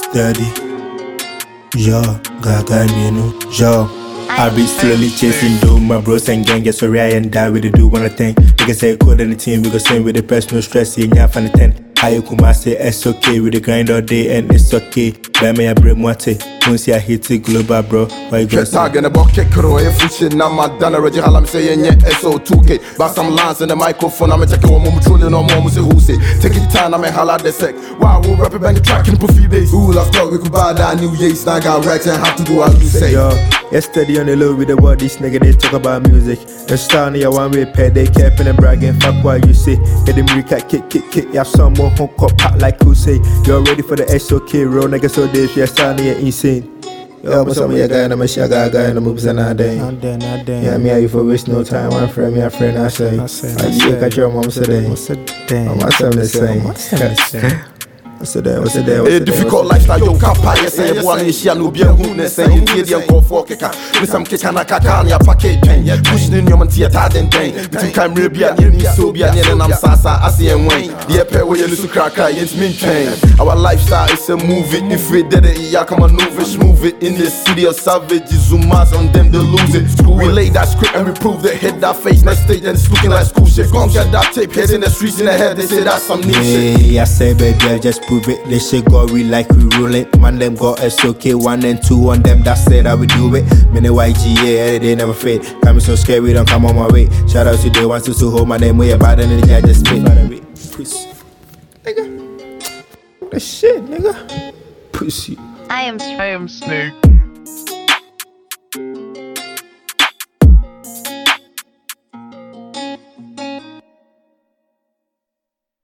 Steady, yo, gaga minu, yo. I be slowly chasing dough, my bros and gang get sorry I and die with the do one thing. Niggas say code in the team, we go sing with the press, no stress, in ya fan 10. How you come say it's okay, with the grind all day and it's okay. Buy me a bread moite, once I hit it global bro. Why you go tag in a bucket crow, if you shit now my done already I'm saying yeah SO2K. But some lines in the microphone, I'm checking one more trolling on more say who say. Take it time, I'm a holla the sec. Wow, we'll rap it bang the track in puffy days. Ooh, I thought we could buy that new years, now I got racks and have to do as you say. Yo, yesterday on the low with the what this nigga they talk about music. The style near one way pay, they capping and bragging, fuck what you say. Get them recap, kick, ya some more home cop pop like who say. You're ready for the SOK, real nigga so this, your style near insane. Yo, what's up with your guy and I'm a shag guy and the moves and I day. Yeah, me are you for waste no time, one friend, me a friend, I say. I see catch your mom today. I'm the same. What's the day? A difficult lifestyle, yo, can't pay. Say, one is here, no beer, who ne say, Indian go for keka. With some kekana kakani, a packet pen. Pushing in your theatre, then thing. Between Camribia, and Sobia, and I'm Sasa, I see and Wayne. The pair where you lose to crack, it's mean train. Our lifestyle is a movie. If we did it, yeah, come on, move it. In the city of savage, Zumas on them, they lose it. We lay that script and we prove it. Hit that face, next stage, and it's looking like school shit. Gon' get that tape, heads in the streets in the head, they say that's some new shit. Yeah, I say, baby, I just prove it. They say gory like we roll it. Man, them got SOK 1 and 2 on them. That's it, how we do it. Many YGA, they never fade. Coming so scary, don't come on my way. Shout out to the ones who hold my name way about and I just spit. Pussy. Nigga. That shit, nigga. Pussy. I am Snake.